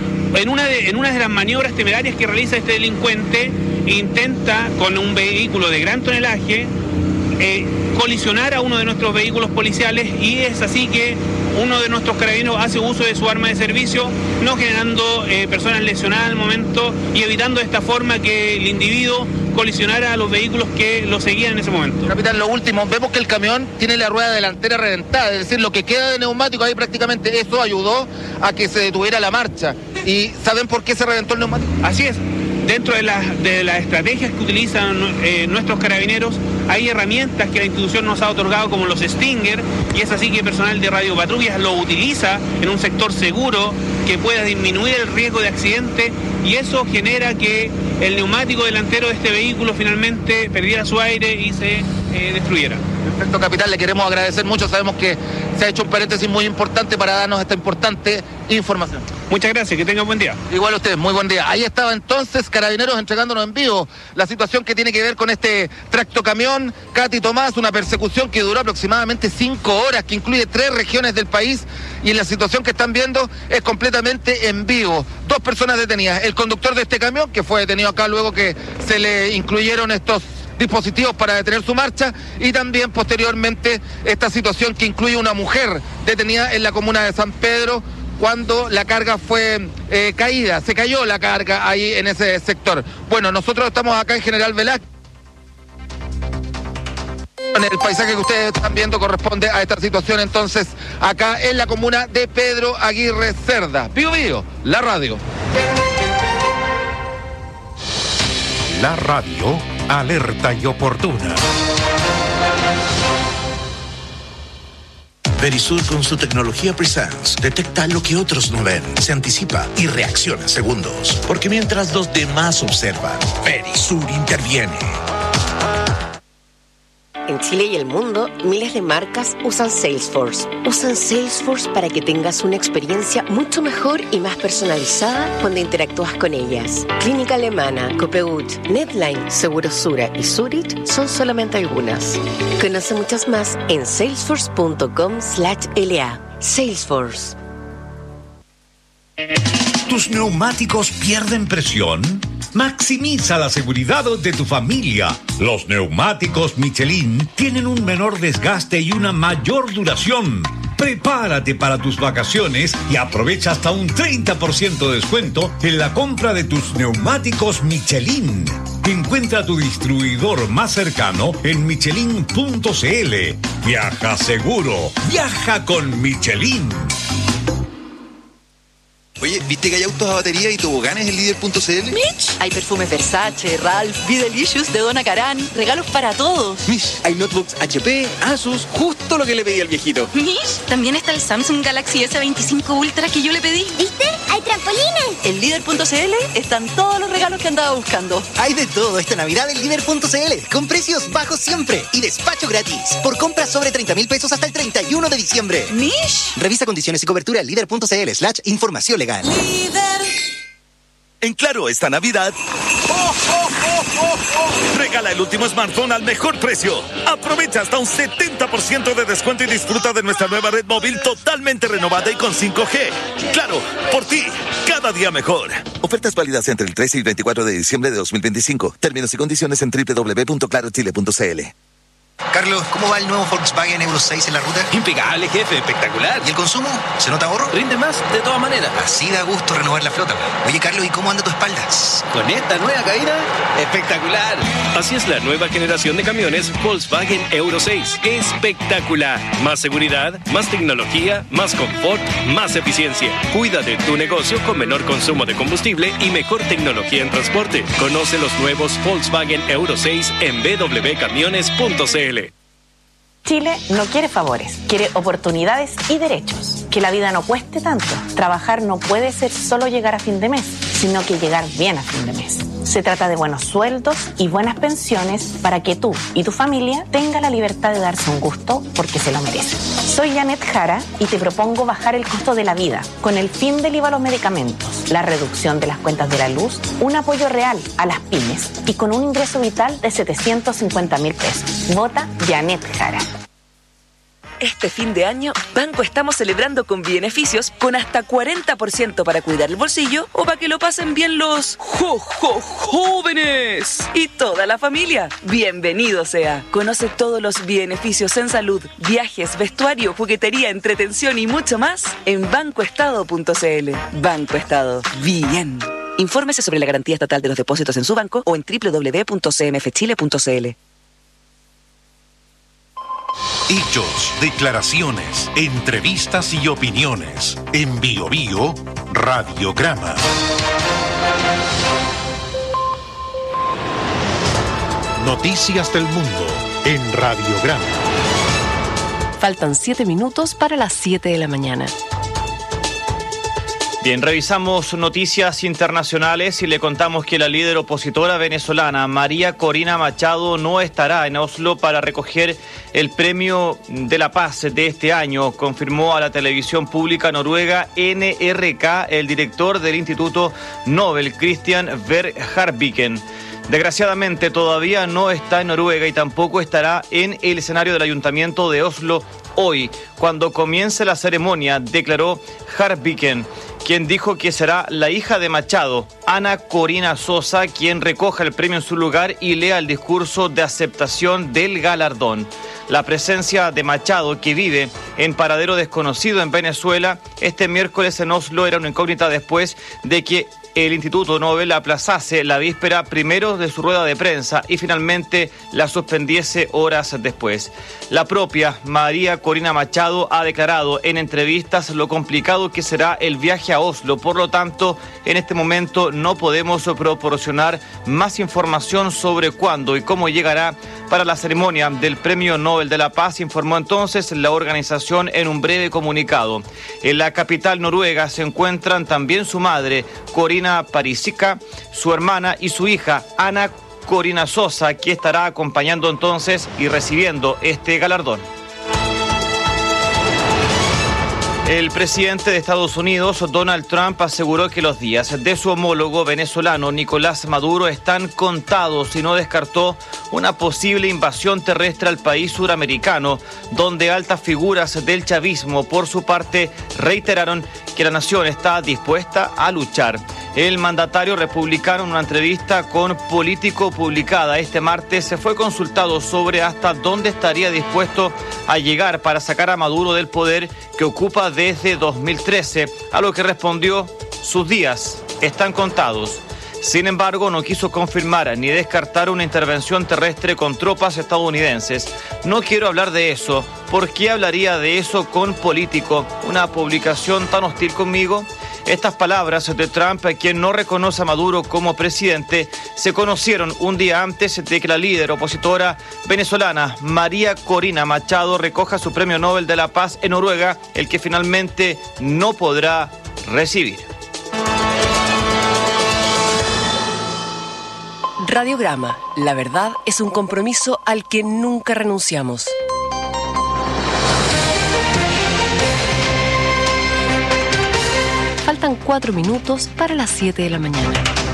En una de, en una de las maniobras temerarias que realiza este delincuente, intenta con un vehículo de gran tonelaje eh, colisionar a uno de nuestros vehículos policiales y es así que uno de nuestros carabineros hace uso de su arma de servicio, no generando eh, personas lesionadas al momento y evitando de esta forma que el individuo colisionara a los vehículos que lo seguían en ese momento. Capitán, lo último, vemos que el camión tiene la rueda delantera reventada, es decir, lo que queda de neumático ahí prácticamente eso ayudó a que se detuviera la marcha. ¿Y saben por qué se reventó el neumático? Así es. dentro de las de las estrategias que utilizan eh, nuestros carabineros, hay herramientas que la institución nos ha otorgado como los Stinger, y es así que personal de radiopatrullas lo utiliza en un sector seguro que pueda disminuir el riesgo de accidente, y eso genera que el neumático delantero de este vehículo finalmente perdiera su aire y se eh, destruyera. Perfecto, capitán, le queremos agradecer mucho. Sabemos que se ha hecho un paréntesis muy importante para darnos esta importante información. Muchas gracias, que tengan buen día. Igual a ustedes, muy buen día. Ahí estaba entonces Carabineros entregándonos en vivo la situación que tiene que ver con este tractocamión Katy Tomás, una persecución que duró aproximadamente cinco horas, que incluye tres regiones del país, y la situación que están viendo es completamente en vivo. Dos personas detenidas, el conductor de este camión, que fue detenido acá luego que se le incluyeron estos dispositivos para detener su marcha, y también posteriormente esta situación que incluye una mujer detenida en la comuna de San Pedro cuando la carga fue eh, caída, se cayó la carga ahí en ese sector. Bueno, nosotros estamos acá en General Velázquez. El paisaje que ustedes están viendo corresponde a esta situación entonces acá en la comuna de Pedro Aguirre Cerda. Pío Pío, la radio. La radio alerta y oportuna. Verisur, con su tecnología Presence, detecta lo que otros no ven, se anticipa y reacciona en segundos. Porque mientras los demás observan, Verisur interviene. En Chile y el mundo, miles de marcas usan Salesforce. Usan Salesforce para que tengas una experiencia mucho mejor y más personalizada cuando interactúas con ellas. Clínica Alemana, Copegut, Netline, Segurosura y Zurich son solamente algunas. Conoce muchas más en salesforce punto com slash L A. Salesforce. ¿Tus neumáticos pierden presión? Maximiza la seguridad de tu familia. Los neumáticos Michelin tienen un menor desgaste y una mayor duración. Prepárate para tus vacaciones y aprovecha hasta un treinta por ciento de descuento en la compra de tus neumáticos Michelin. Encuentra tu distribuidor más cercano en michelin punto c l. Viaja seguro. Viaja con Michelin. Oye, ¿viste que hay autos a batería y toboganes en líder punto c l? Mitch, hay perfumes Versace, Ralph, Be Delicious de Donna Karan, regalos para todos. Mitch, hay notebooks H P, Asus, justo lo que le pedí al viejito. Mitch, también está el Samsung Galaxy S veinticinco Ultra que yo le pedí. ¿Viste? ¡Hay trampolines! En líder punto c l están todos los regalos que andaba buscando. Hay de todo esta Navidad en líder punto c l, con precios bajos siempre y despacho gratis. Por compras sobre treinta mil pesos hasta el treinta y uno de diciembre. Mish. Revisa condiciones y cobertura en líder punto c l slash información legal. Líder. En Claro, esta Navidad, ¡oh, oh, oh, oh, oh! Regala el último smartphone al mejor precio. Aprovecha hasta un setenta por ciento de descuento y disfruta de nuestra nueva red móvil totalmente renovada y con cinco G. Claro, por ti, cada día mejor. Ofertas válidas entre el trece y veinticuatro de diciembre de dos mil veinticinco. Términos y condiciones en doble u doble u doble u punto claro chile punto c l. Carlos, ¿cómo va el nuevo Volkswagen Euro seis en la ruta? Impecable, jefe, espectacular. ¿Y el consumo? ¿Se nota ahorro? Rinde más, de todas maneras. Así da gusto renovar la flota. Oye, Carlos, ¿y cómo anda tu espalda? Con esta nueva caída, espectacular. Así es la nueva generación de camiones Volkswagen Euro seis. Espectacular. Más seguridad, más tecnología, más confort, más eficiencia. Cuida de tu negocio con menor consumo de combustible y mejor tecnología en transporte. Conoce los nuevos Volkswagen Euro seis en b w camiones punto c l. Chile no quiere favores, quiere oportunidades y derechos. Que la vida no cueste tanto. Trabajar no puede ser solo llegar a fin de mes, sino que llegar bien a fin de mes. Se trata de buenos sueldos y buenas pensiones para que tú y tu familia tengan la libertad de darse un gusto porque se lo merecen. Soy Janet Jara y te propongo bajar el costo de la vida con el fin del I V A a los medicamentos, la reducción de las cuentas de la luz, un apoyo real a las pymes y con un ingreso vital de setecientos cincuenta mil pesos. Vota Janet Jara. Este fin de año, Banco estamos celebrando con beneficios con hasta cuarenta por ciento para cuidar el bolsillo o para que lo pasen bien los jo, jo, jóvenes y toda la familia. Bienvenido sea. Conoce todos los beneficios en salud, viajes, vestuario, juguetería, entretención y mucho más en banco estado punto c l. Banco Estado. Bien. Infórmese sobre la garantía estatal de los depósitos en su banco o en doble u doble u doble u punto c m f chile punto c l. Hechos, declaraciones, entrevistas y opiniones. En Bio Bio, Radiograma. Noticias del Mundo en Radiograma. Faltan siete minutos para las siete de la mañana. Bien, revisamos noticias internacionales y le contamos que la líder opositora venezolana María Corina Machado no estará en Oslo para recoger el Premio de la Paz de este año, confirmó a la televisión pública noruega N R K el director del Instituto Nobel, Christian Verharviken. Desgraciadamente todavía no está en Noruega y tampoco estará en el escenario del Ayuntamiento de Oslo hoy, cuando comience la ceremonia, declaró Harviken, quien dijo que será la hija de Machado, Ana Corina Sosa, quien recoja el premio en su lugar y lea el discurso de aceptación del galardón. La presencia de Machado, que vive en paradero desconocido en Venezuela, este miércoles en Oslo era una incógnita después de que el Instituto Nobel aplazase la víspera primero de su rueda de prensa y finalmente la suspendiese horas después. La propia María Corina Machado ha declarado en entrevistas lo complicado que será el viaje a Oslo. Por lo tanto, en este momento no podemos proporcionar más información sobre cuándo y cómo llegará para la ceremonia del Premio Nobel de la Paz, informó entonces la organización en un breve comunicado. En la capital noruega se encuentran también su madre, Corina Parisica, su hermana y su hija, Ana Corina Sosa, que estará acompañando entonces y recibiendo este galardón. El presidente de Estados Unidos, Donald Trump, aseguró que los días de su homólogo venezolano, Nicolás Maduro, están contados y no descartó una posible invasión terrestre al país suramericano, donde altas figuras del chavismo, por su parte, reiteraron que la nación está dispuesta a luchar. El mandatario republicano, en una entrevista con Político publicada este martes, se fue consultado sobre hasta dónde estaría dispuesto a llegar para sacar a Maduro del poder que ocupa desde dos mil trece, a lo que respondió: sus días están contados. Sin embargo, no quiso confirmar ni descartar una intervención terrestre con tropas estadounidenses. No quiero hablar de eso. ¿Por qué hablaría de eso con Político, una publicación tan hostil conmigo? Estas palabras de Trump, quien no reconoce a Maduro como presidente, se conocieron un día antes de que la líder opositora venezolana María Corina Machado recoja su Premio Nobel de la Paz en Noruega, el que finalmente no podrá recibir. Radiograma, la verdad es un compromiso al que nunca renunciamos. Faltan cuatro minutos para las siete de la mañana.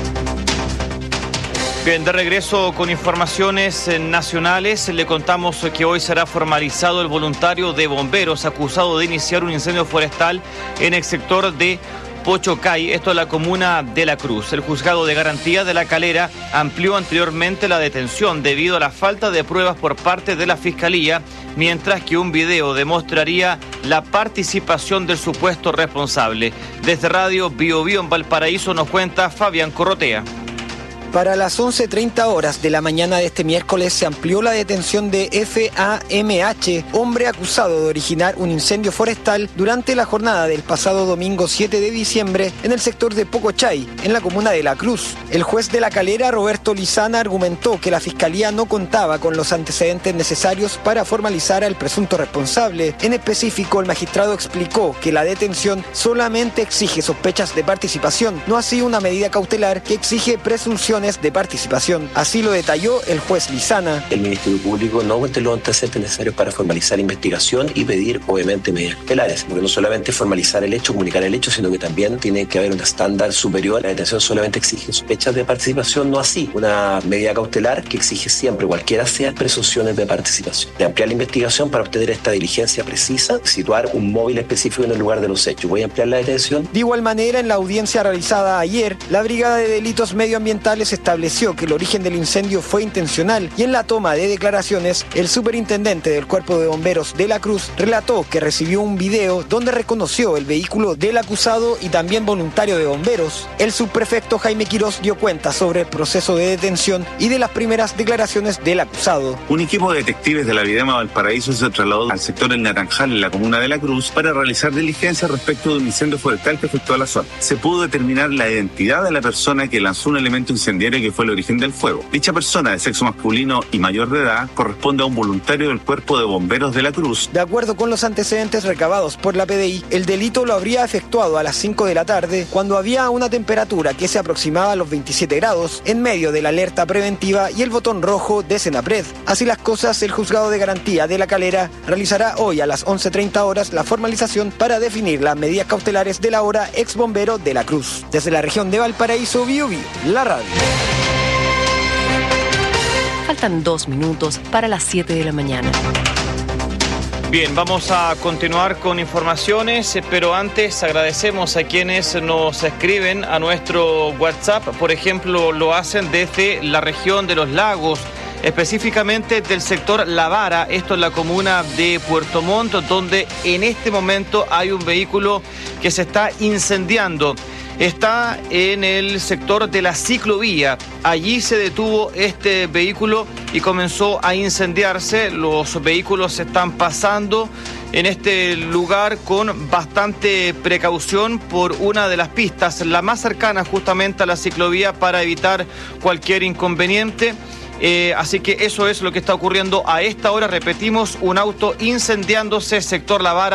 Bien, de regreso con informaciones nacionales, le contamos que hoy será formalizado el voluntario de bomberos acusado de iniciar un incendio forestal en el sector de Pochocay, esto es la comuna de La Cruz. El juzgado de garantía de La Calera amplió anteriormente la detención debido a la falta de pruebas por parte de la Fiscalía, mientras que un video demostraría la participación del supuesto responsable. Desde Radio Bio Bio en Valparaíso nos cuenta Fabián Corrotea. Para las once treinta horas de la mañana de este miércoles se amplió la detención de F A M H, hombre acusado de originar un incendio forestal durante la jornada del pasado domingo siete de diciembre en el sector de Pocochay, en la comuna de La Cruz. El juez de La Calera, Roberto Lizana, argumentó que la Fiscalía no contaba con los antecedentes necesarios para formalizar al presunto responsable. En específico, el magistrado explicó que la detención solamente exige sospechas de participación, no así una medida cautelar que exige presunciones de participación. Así lo detalló el juez Lizana. El Ministerio Público no cuenta los antecedentes necesarios para formalizar investigación y pedir, obviamente, medidas cautelares, porque no solamente formalizar el hecho, comunicar el hecho, sino que también tiene que haber un estándar superior. La detención solamente exige sospechas de participación, no así una medida cautelar que exige siempre, cualquiera sea, presunciones de participación. De ampliar la investigación para obtener esta diligencia precisa, situar un móvil específico en el lugar de los hechos. Voy a ampliar la detención. De igual manera, en la audiencia realizada ayer, la Brigada de Delitos Medioambientales estableció que el origen del incendio fue intencional y en la toma de declaraciones, el superintendente del Cuerpo de Bomberos de La Cruz relató que recibió un video donde reconoció el vehículo del acusado y también voluntario de bomberos. El subprefecto Jaime Quirós dio cuenta sobre el proceso de detención y de las primeras declaraciones del acusado. Un equipo de detectives de la Videma Valparaíso se trasladó al sector El Naranjal, en la comuna de La Cruz, para realizar diligencias respecto de un incendio forestal que afectó a la zona. Se pudo determinar la identidad de la persona que lanzó un elemento incendiario incendiaria que fue el origen del fuego. Dicha persona de sexo masculino y mayor de edad corresponde a un voluntario del Cuerpo de Bomberos de la Cruz. De acuerdo con los antecedentes recabados por la P D I, el delito lo habría efectuado a las cinco de la tarde, cuando había una temperatura que se aproximaba a los veintisiete grados, en medio de la alerta preventiva y el botón rojo de Senapred. Así las cosas, el Juzgado de Garantía de La Calera realizará hoy a las once treinta horas la formalización para definir las medidas cautelares del ahora ex bombero de la Cruz. Desde la región de Valparaíso, Biu Biu, la radio. Faltan dos minutos para las siete de la mañana. Bien, vamos a continuar con informaciones, pero antes agradecemos a quienes nos escriben a nuestro WhatsApp. Por ejemplo, lo hacen desde la región de Los Lagos, específicamente del sector La Vara, esto es la comuna de Puerto Montt, donde en este momento hay un vehículo que se está incendiando. Está en el sector de la ciclovía. Allí se detuvo este vehículo y comenzó a incendiarse. Los vehículos están pasando en este lugar con bastante precaución por una de las pistas, la más cercana justamente a la ciclovía, para evitar cualquier inconveniente. Eh, así que eso es lo que está ocurriendo a esta hora. Repetimos, un auto incendiándose, sector La Vara.